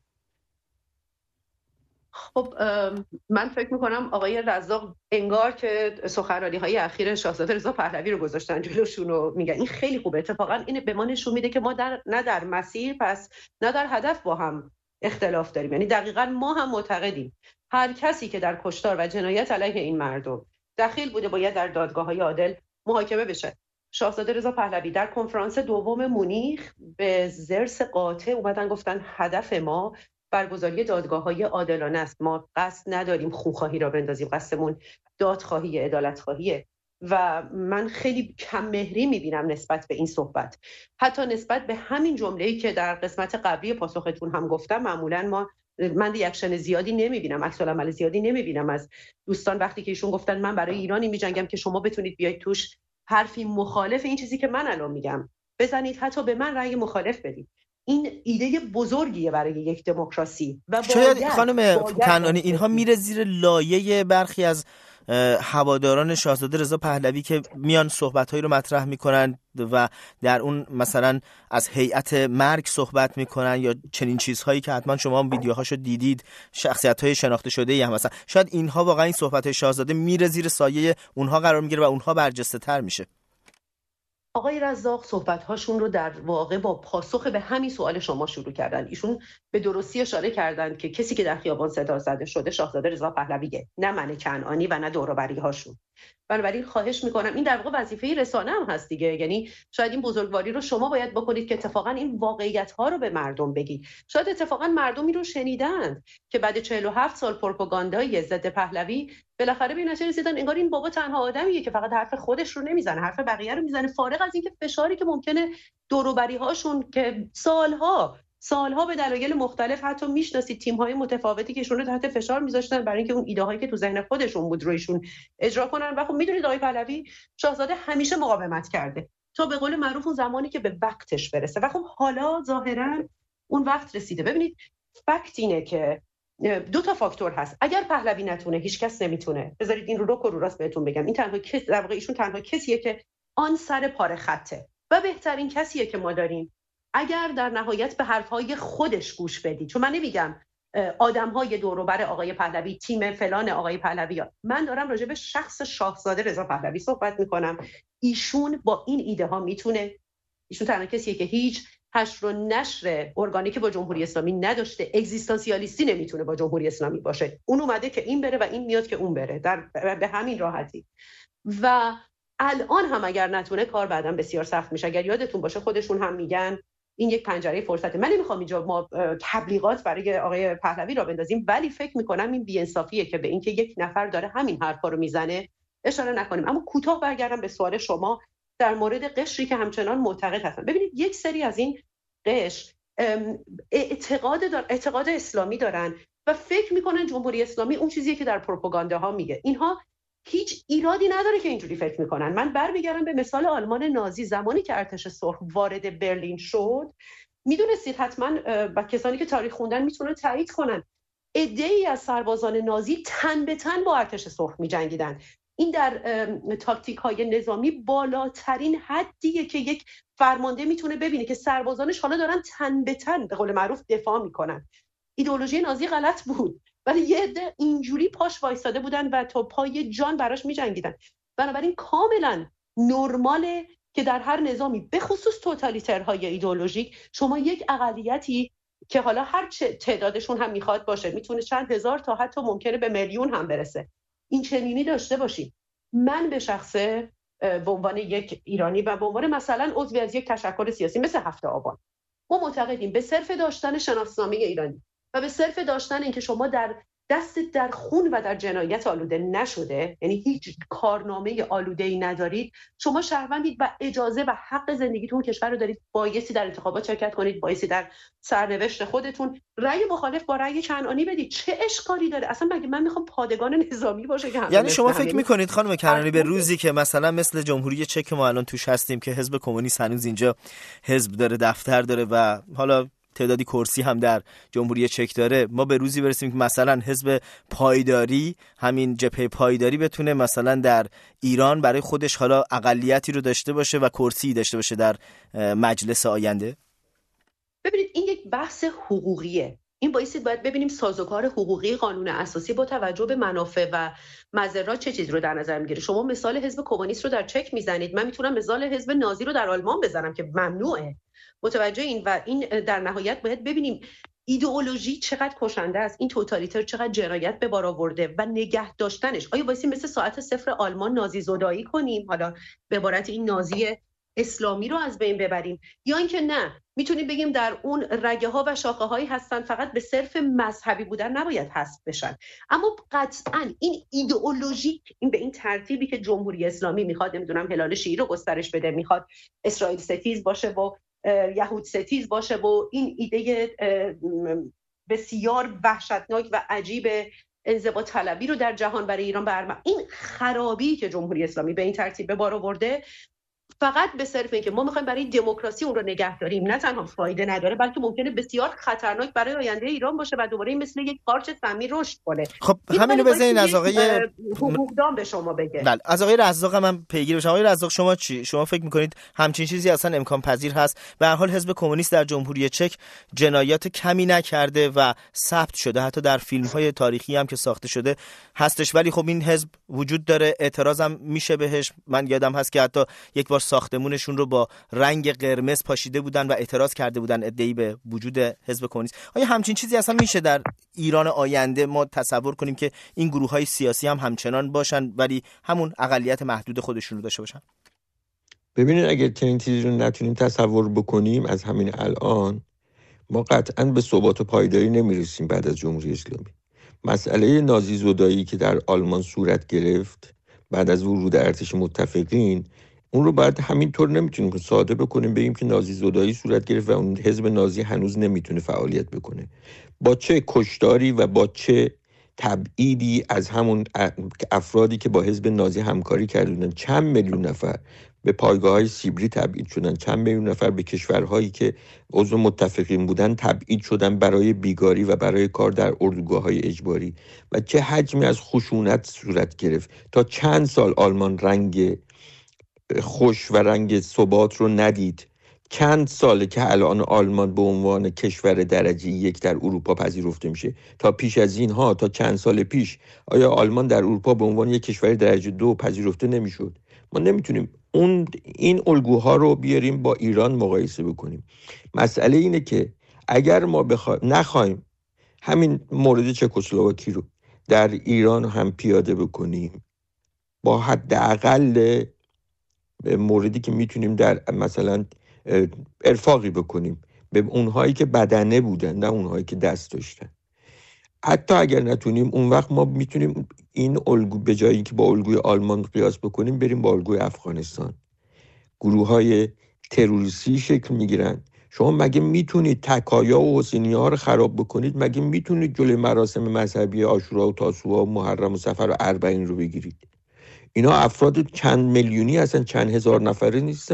Speaker 2: خب من فکر میکنم آقای رزاق انگار که سخنرانی‌های اخیر شاهزاده رضا پهلوی رو گذاشتن جلوشون و میگن این خیلی خوبه. اتفاقا این به ما نشون میده که ما نه در مسیر پس نه در هدف با هم اختلاف داریم. یعنی دقیقاً ما هم معتقدیم هر کسی که در کشتار و جنایت علیه این مردم دخیل بوده باید در دادگاه‌های عادل محاکمه بشه. شاهزاده رضا پهلوی در کنفرانس دوم مونیخ به ضرس قاطع اومدن گفتن هدف ما برگزاری دادگاه‌های عادلانه است. ما قصد نداریم خوخواهی را بندازیم، قصدمون دادخواهی، عدالت‌خواهیه. و من خیلی کم مهری میبینم نسبت به این صحبت، حتی نسبت به همین جمله‌ای که در قسمت قبلی پاسختون هم گفتم. معمولاً من ریاکشن زیادی نمیبینم، عکس العمل زیادی نمیبینم از دوستان وقتی که ایشون گفتن من برای ایرانی میجنگم که شما بتونید بیاید توش حرفی مخالف این چیزی که من الان میگم بزنید، حتی به من رأی مخالف بدید. این ایده بزرگیه برای یک دموکراسی و
Speaker 1: شاید خانم کنعانی اینها میره زیر لایه برخی از هواداران شاهزاده رضا پهلوی که میان صحبت‌هایی رو مطرح میکنن و در اون مثلا از هیئت مرگ صحبت میکنن یا چنین چیزهایی که حتما شما هم ویدیوهاشو دیدید، شخصیت‌های شناخته شده‌ای هم مثلا. شاید اینها واقعا این صحبت‌های شاهزاده میره زیر سایه اونها قرار میگیره و اونها برجسته‌تر میشه.
Speaker 2: آقای رزاق صحبت‌هاشون رو در واقع با پاسخ به همین سوال شما شروع کردن. ایشون به درستی اشاره کردند که کسی که در خیابان صدا زده شده شاهزاده رضا پهلویه، نه من کنعانی و نه دور و بری‌هاشون. بنابراین خواهش میکنم، این در واقع وظیفه رسانه هم هست دیگه. یعنی شاید این بزرگواری رو شما باید بکنید که اتفاقا این واقعیت ها رو به مردم بگید. شاید اتفاقا مردمی رو شنیدند که بعد 47 سال پروپاگاندای ضد پهلوی بالاخره به نتیجه رسیدن انگار این بابا تنها آدمیه که فقط حرف خودش رو نمیزنه، حرف بقیه رو میزنه، فارغ از اینکه فشاری که ممکنه دور و بری‌هاشون که سالها به دلایل مختلف حتی میشناسید تیم‌های متفاوتی که ایشون رو تحت فشار میذاشتن برای اینکه اون ایده‌هایی که تو ذهن خودشون بود رو ایشون اجرا کنن. و خب میدونید آقای پهلوی شاهزاده همیشه مقاومت کرده تا به قول معروف اون زمانی که به وقتش برسه و خب حالا ظاهرا اون وقت رسیده. ببینید فکت اینه که دو تا فاکتور هست. اگر پهلوی نتونه هیچکس نمیتونه. بذارید این رو راست بهتون بگم، این تنها کس در واقع ایشون تنها کسیه که آن سر پاره خطه و بهترین کسیه که ما داریم اگر در نهایت به حرفهای خودش گوش بدید. چون من نمیگم آدم‌های دور و بر آقای پهلوی، تیم فلان آقای پهلوی، من دارم راجع به شخص شاهزاده رضا پهلوی صحبت میکنم. ایشون با این ایده ها میتونه، ایشون تنها کسیه که هیچ حشر و نشر ارگانیک با جمهوری اسلامی نداشته، اگزیستانسیالیستی نمیتونه با جمهوری اسلامی باشه. اون اومده که این بره و این میاد که اون بره، به همین راحتی. و الان هم اگر نتونه کار بعداً بسیار سخت میشه. اگر یادتون باشه خودشون هم میگن این یک پنجره فرصته. من نمیخوام اینجا ما تبلیغات برای آقای پهلوی را بندازیم، ولی فکر میکنم این بی‌انصافیه که به اینکه یک نفر داره همین حرفا رو میزنه اشاره نکنیم. اما کوتاه برگردم به سوال شما در مورد قشری که همچنان معتقد هستن. ببینید یک سری از این قشر اعتقاد اسلامی دارن و فکر میکنن جمهوری اسلامی اون چیزیه که در پروپاگانداها میگه. اینها هیچ ایرادی نداره که اینجوری فکر میکنن. من برمیگردم به مثال آلمان نازی. زمانی که ارتش سرخ وارد برلین شد، میدونستید حتما و کسانی که تاریخ خوندن میتونن تایید کنن، عده‌ای از سربازان نازی تن به تن با ارتش سرخ میجنگیدن. این در تاکتیک های نظامی بالاترین حدیه که یک فرمانده میتونه ببینه که سربازانش حالا دارن تن به تن به قول معروف دفاع میکنن. ایدئولوژی نازی غلط بود ولی یه عده اینجوری پاش وایساده بودن و تا پای جان براش میجنگیدن. بنابراین کاملا نرماله که در هر نظامی به خصوص توتالیترهای ایدئولوژیک شما یک اقلیتی که حالا هر چه تعدادشون هم میخواد باشه، میتونه چند هزار تا حتی ممکنه به میلیون هم برسه، این چنینی داشته باشیم. من به شخصه به عنوان یک ایرانی و به عنوان مثلا عضوی از یک تشکل سیاسی مثل 7 آبان، ما معتقدیم به صرف داشتن شناسنامه ایرانی و به صرف داشتن اینکه شما در دست در خون و در جنایت آلوده نشده، یعنی هیچ کارنامه آلوده‌ای ندارید، شما شهروندید و اجازه و حق زندگیتون کشور رو دارید، بایستی در انتخابات شرکت کنید، بایستی در سرنوشت خودتون رأی مخالف با رأی کنعانی بدید. چه اشکالی داره؟ اصلا مگه من میخوام پادگان نظامی باشه که
Speaker 1: یعنی شما فکر میکنید خانم کنعانی به روزی که مثلا مثل جمهوری چک ما الان توش هستیم که حزب کمونیست هنوز اینجا حزب داره، دفتر داره و حالا تعدادی کرسی هم در جمهوری چک داره، ما به روزی برسیم که مثلا حزب پایداری، همین جبهه پایداری بتونه مثلا در ایران برای خودش حالا اقلیتی رو داشته باشه و کرسی داشته باشه در مجلس آینده؟
Speaker 2: ببینید این یک بحث حقوقیه. این باید ببینیم سازوکار حقوقی قانون اساسی با توجه به منافع و مضرات چه چیزی رو در نظر میگیره. شما مثال حزب کمونیست رو در چک میزنید، من میتونم مثال حزب نازی رو در آلمان بزنم که ممنوعه. متوجه این و این در نهایت باید ببینیم ایدئولوژی چقدر کشنده است، این توتالیتر چقدر جنایت به بار آورده و نگه داشتنش. آیا واسه مثل ساعت صفر آلمان نازی زدایی کنیم، حالا به عبارت این نازی اسلامی رو از بین ببریم، یا اینکه نه میتونیم بگیم در اون رگه ها و شاخه هایی هستن فقط به صرف مذهبی بودن نباید حذف بشن. اما قطعا این ایدئولوژیک، این به این ترتیبی که جمهوری اسلامی میخواد نمیدونم هلال شیعی رو گسترش بده، میخواد اسرائیل ستیز باشه و یهود ستیز باشه و این ایده بسیار وحشتناک و عجیب انزوا طلبی رو در جهان برای ایران برمه، این خرابی که جمهوری اسلامی به این ترتیب به بار آورده فقط به صرف اینکه ما میخوایم برای دموکراسی اون رو نگه داریم، نه تنها فایده نداره بلکه ممکنه بسیار خطرناک برای آینده ایران باشه و دوباره این مثل یک قارچ سمی رشد کنه.
Speaker 1: خب همینو بزنین از آقای
Speaker 2: حقوقدان به شما بگه.
Speaker 1: بله، از آقای رزاق من پیگیر بشم. آقای رزاق شما چی؟ شما فکر میکنید همچین چیزی اصلا امکان پذیر هست؟ به هر حال حزب کمونیست در جمهوری چک جنایات کمی نکرده و ثبت شده، حتی در فیلم‌های تاریخی هم که ساخته شده هستش، ولی خب این حزب وجود داره، اعتراضم میشه بهش. من یادم هست که حتی یک بار ساختمونشون رو با رنگ قرمز پاشیده بودن و اعتراض کرده بودن ادعی به وجود حزب کمونیست. آیا همچین چیزی اصلا میشه در ایران آینده ما تصور کنیم که این گروه‌های سیاسی هم همچنان باشن ولی همون اقلیت محدود خودشون رو داشته باشن؟
Speaker 3: ببینید اگر چنین چیزی رو نتونیم تصور بکنیم از همین الان، ما قطعاً به ثبات و پایداری نمیرسیم بعد از جمهوری اسلامی. مسئله نازی زدایی که در آلمان صورت گرفت بعد از ورود ارتش متفقین، اون رو بعد همینطور نمیتونیم ساده بکنیم بگیم که نازی زدایی صورت گرفت و اون حزب نازی هنوز نمیتونه فعالیت بکنه. با چه کشتاری و با چه تبعیدی از همون افرادی که با حزب نازی همکاری کردن، چند میلیون نفر به پایگاه‌های سیبری تبعید شدن، چند میلیون نفر به کشورهایی که عضو متفقین بودن تبعید شدن برای بیگاری و برای کار در اردوگاه‌های اجباری، و چه حجمی از خشونت صورت گرفت. تا چند سال آلمان رنگ خوش و رنگ ثبات رو ندید. چند ساله که الان آلمان به عنوان کشور درجه 1 در اروپا پذیرفته میشه. تا پیش از اینها، تا چند سال پیش، آیا آلمان در اروپا به عنوان یک کشور درجه 2 پذیرفته نمیشد؟ ما نمیتونیم این الگوها رو بیاریم با ایران مقایسه بکنیم. مسئله اینه که اگر ما نخوایم همین مورد چکسلواکی رو در ایران هم پیاده بکنیم، با حداقل موردی که میتونیم در مثلا ارفاقی بکنیم به اونهایی که بدنه بودن نه اونهایی که دست داشتن، حتی اگر نتونیم، اون وقت ما میتونیم این الگو به جایی که با الگوی آلمان قیاس بکنیم بریم با الگوی افغانستان. گروه‌های تروریستی شکل میگیرن. شما مگه میتونید تکایا و حسینیه ها رو خراب بکنید؟ مگه میتونید جلوی مراسم مذهبی عاشورا و تاسوعا و محرم و صفر و اربعین رو بگیرید؟ اینا افراد چند میلیونی هستن، چند هزار نفره نیستن.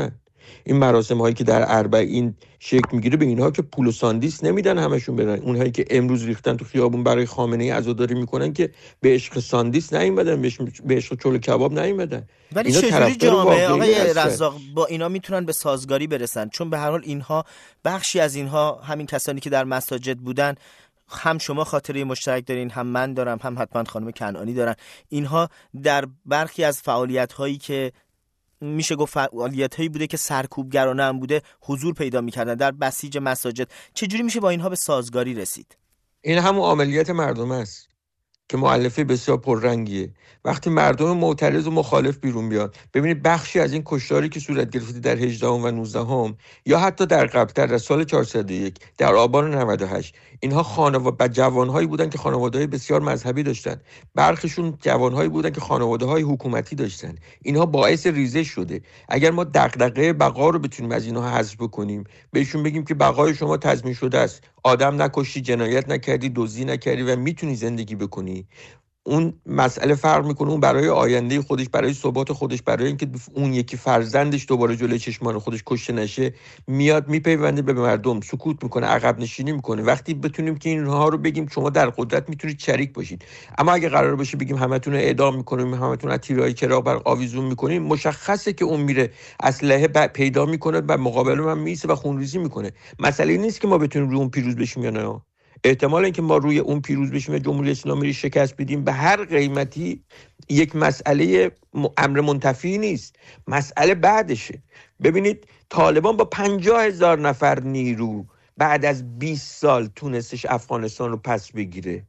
Speaker 3: این مراسم هایی که در اربعین شکل میگیره به اینها که پول و ساندیس نمیدن همشون برن. اونهایی که امروز ریختن تو خیابون برای خامنه ای عزاداری میکنن که به عشق ساندیس نیومدن، به عشق چلو کباب نیومدن.
Speaker 1: ولی چجوری جامعه آقای رزاق با اینا میتونن به سازگاری برسن؟ چون به هر حال اینها، بخشی از اینها همین کسانی که در مساجد بودن، هم شما خاطره مشترک دارین، هم من دارم، هم حتما خانم کنعانی دارن. اینها در برخی از فعالیت‌هایی که میشه گفت فعالیت‌هایی بوده که سرکوبگرانه هم بوده حضور پیدا می‌کردن در بسیج مساجد. چجوری میشه با اینها به سازگاری رسید؟
Speaker 3: این همون عملیات مردم است که مؤلفه بسیار پررنگیه. وقتی مردم معترض و مخالف بیرون بیان، ببینید بخشی از این کشتاری که صورت گرفته در 18 و 19 یا حتی در قبل‌تر در سال 401 در آبان 98، اینها خانواده جوانهایی بودن که خانواده‌های بسیار مذهبی داشتن، برخیشون جوانهایی بودن که خانواده‌های حکومتی داشتن. اینها باعث ریزش شده. اگر ما دغدغه بقا رو بتونیم از اینها حذف بکنیم، بهشون بگیم که بقای شما تضمین شده است، آدم نکشتی، جنایت نکردی، دزدی نکردی و میتونی زندگی بکنی، اون مسئله فرق میکنه. اون برای آینده خودش، برای ثبات خودش، برای اینکه اون یکی فرزندش دوباره جلوی چشمان خودش کشته نشه، میاد میپیونده به مردم، سکوت میکنه، عقب نشینی میکنه. وقتی بتونیم که اینها رو بگیم شما در قدرت میتونید شریک باشید، اما اگه قرار باشه بگیم همتون رو اعدام میکنیم، همتون از تیرهای چراغ برق آویزون میکنیم، مشخصه که اون میره اسلحه پیدا میکنه و مقابل من میسه و خونریزی میکنه. مسئله نیست که ما بتونیم روی اون پیروز بشیم یا نه. احتمال اینکه ما روی اون پیروز بشیم و جمهوری اسلامی رو شکست بدیم به هر قیمتی یک مسئله امر منتفی نیست، مسئله بعدشه. ببینید طالبان با 50,000 نفر نیرو بعد از 20 سال تونستش افغانستان رو پس بگیره.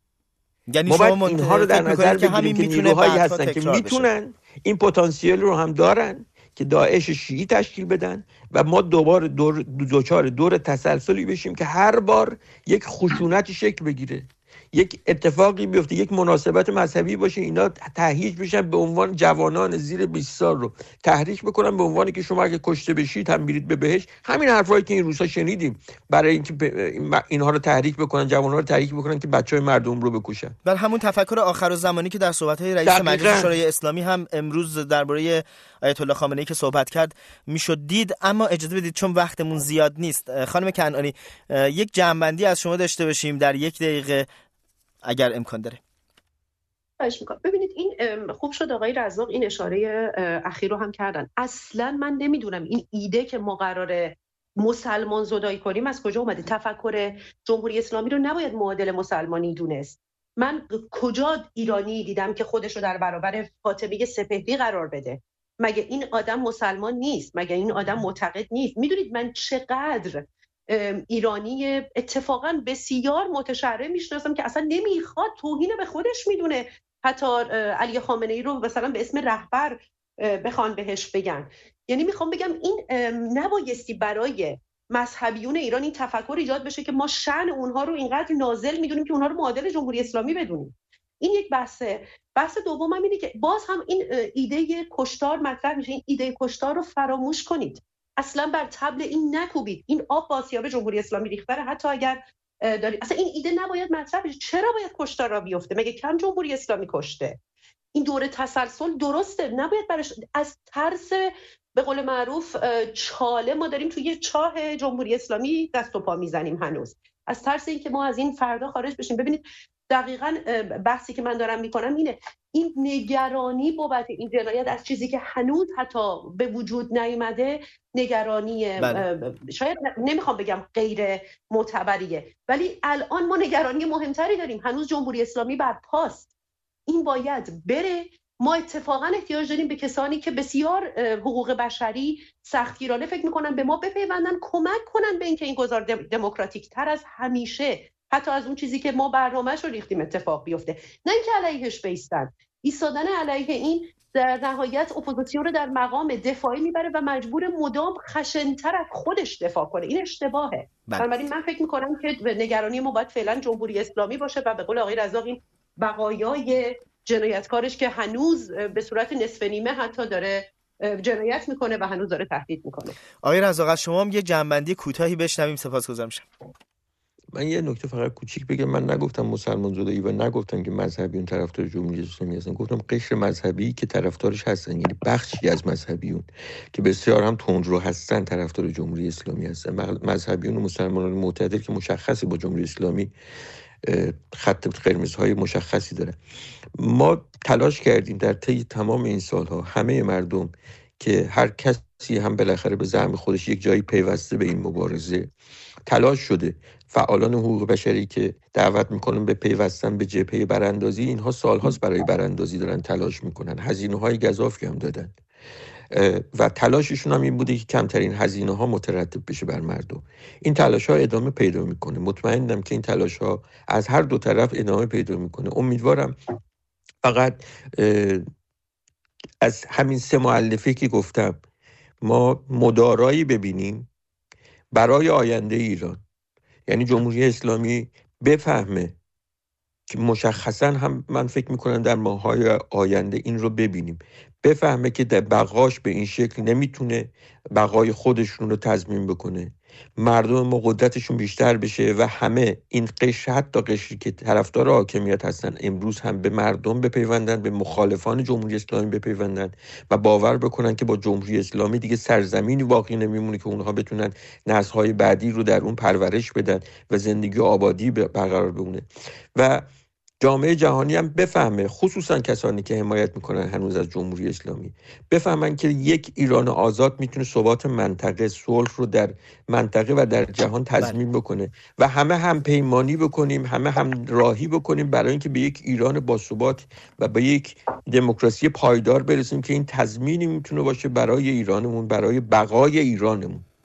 Speaker 1: یعنی
Speaker 3: ما باید اینها رو در نظر بگیریم که نیروهایی هستن که میتونن، این پتانسیل رو هم دارن که داعش شیعی تشکیل بدن و ما دوباره دوچار دور تسلسلی بشیم که هر بار یک خشونتی شکل بگیره، یک اتفاقی بیفته، یک مناسبت مذهبی باشه، اینا تهییج بشن به عنوان جوانان زیر 20 سال رو تحریک بکنن به عنوانی که شما اگه کشته بشید هم میرید به بهشت. همین حرفایی که این روزها شنیدیم برای اینکه اینها رو تحریک بکنن، جوانان رو تحریک بکنن که بچهای مردم رو بکشن.
Speaker 1: بل همون تفکر آخرالزمانی که در صحبت‌های رئیس مجلس شورای اسلامی هم امروز درباره آیت الله خامنه‌ای که صحبت کرد میشد دید. اما اجازه بدید چون وقتمون زیاد نیست، خانم کنعانی یک جمع‌بندی از شما داشته باشیم در 1 دقیقه اگر امکان داره.
Speaker 2: خواهش میکنم. ببینید این خوب شد آقای رزاق این اشاره اخیر رو هم کردن. اصلا من نمیدونم این ایده که ما قراره مسلمان زدایی کنیم از کجا اومده. تفکر جمهوری اسلامی رو نباید معادل مسلمانی دونست. من کجا ایرانی دیدم که خودش رو در برابر فاطمه سپهری قرار بده؟ مگه این آدم مسلمان نیست؟ مگه این آدم معتقد نیست؟ میدونید من چقدر ایرانی اتفاقا بسیار متشرع میشناسم که اصلا نمیخواد، توهین به خودش میدونه حتی علی خامنه ای رو مثلا به اسم رهبر بخوان بهش بگن. یعنی میخوام بگم این نبایستی برای مذهبیون ایران این تفکر ایجاد بشه که ما شأن اونها رو اینقدر نازل میدونیم که اونها رو معادل جمهوری اسلامی بدونیم. این یک بحثه. بحث دوم هم اینه که باز هم این ایده کشتار مطرح میشه. این ایده کشتار رو فراموش کنید، اصلا بر طبل این نکوبید. این آب با آسیاب جمهوری اسلامی ریخته، حتی اگر دارید اصلا این ایده نباید مطرح بشه. چرا باید کشتار را بیفته؟ مگه کم جمهوری اسلامی کشته؟ این دوره تسلسل درسته، نباید برش از ترس به قول معروف چاله ما داریم توی چاه جمهوری اسلامی دست و پا میزنیم هنوز، از ترس اینکه ما از این فردا خارج بشیم. ببینید دقیقاً بحثی که من دارم میکنم اینه، این نگرانی بابت این جنایت از چیزی که هنوز حتی به وجود نیامده، نگرانی شاید نمیخوام بگم غیر معتبریه، ولی الان ما نگرانی مهمتری داریم. هنوز جمهوری اسلامی بر پاست، این باید بره. ما اتفاقا احتیاج داریم به کسانی که بسیار حقوق بشری سختگیرانه فکر میکنن به ما بپیوندن، کمک کنن به اینکه این گذار دموکراتیک تر از همیشه، حتی از اون چیزی که ما برنامه‌اش رو ریختیم اتفاق بیفته. نه اینکه علیهش بیستن. ایستادن علیه این در نهایت اپوزیسیون رو در مقام دفاعی میبره و مجبور مدام خشن‌تر از خودش دفاع کنه. این اشتباهه. بنابراین من فکر میکنم که نگرانی ما باید فعلا جمهوری اسلامی باشه و به قول آقای رزاق این بقایای جنایتکارش که هنوز به صورت نصف نیمه حتی داره جنایت میکنه و هنوز داره تهدید میکنه.
Speaker 1: آقای رزاق از شما هم یه جنبندی کوتاهی بشنویم، سپاسگزارم.
Speaker 3: من یه نکته فقط کوچیک بگم. من نگفتم مسلمان زدایی و نگفتم که مذهبیون طرفدار جمهوری اسلامی هستن. گفتم قشر مذهبی که طرفدارش هستن، یعنی بخشی از مذهبیون که بسیار هم تندرو هستن طرفدار جمهوری اسلامی هستن. مذهبیون و مسلمانان معتدل که مشخصی با جمهوری اسلامی خط قرمزهای مشخصی داره. ما تلاش کردیم در طی تمام این سالها، همه مردم، که هر کسی هم بالاخره به زعم خودش یک جایی پیوسته به این مبارزه، تلاش شده. فعالان حقوق بشری که دعوت میکنن به پیوستن به جبهه براندازی، اینها سالهاست برای براندازی دارن تلاش میکنن، هزینه‌های گزافی هم دادن و تلاششون هم این بوده که کمترین هزینه ها مترتب بشه بر مردم. این تلاش ها ادامه پیدا میکنه. مطمئنم که این تلاش ها از هر دو طرف ادامه پیدا میکنه. امیدوارم فقط از همین 3 مؤلفه که گفتم ما مدارایی ببینیم برای آینده ایران. یعنی جمهوری اسلامی بفهمه که مشخصا هم من فکر میکنم در ماه‌های آینده این رو ببینیم، بفهمه که در بقاش به این شکل نمیتونه بقای خودشون رو تضمین بکنه، مردم ما قدرتشون بیشتر بشه و همه این قشر، حتی قشری که طرفدار حاکمیت هستن، امروز هم به مردم بپیوندن، به مخالفان جمهوری اسلامی بپیوندن و باور بکنن که با جمهوری اسلامی دیگه سرزمینی باقی نمیمونه که اونها بتونن نسل‌های بعدی رو در اون پرورش بدن و زندگی و آبادی برقرار بمونه. و جامعه جهانی هم بفهمه، خصوصا کسانی که حمایت میکنن هنوز از جمهوری اسلامی، بفهمن که یک ایران آزاد میتونه ثبات منطقه، صلح رو در منطقه و در جهان تضمین بکنه و همه هم پیمانی بکنیم، همه هم راهی بکنیم برای اینکه به یک ایران باثبات و به یک دموکراسی پایدار برسیم که این تضمینی میتونه باشه برای ایرانمون، برای بقای ایرانمون.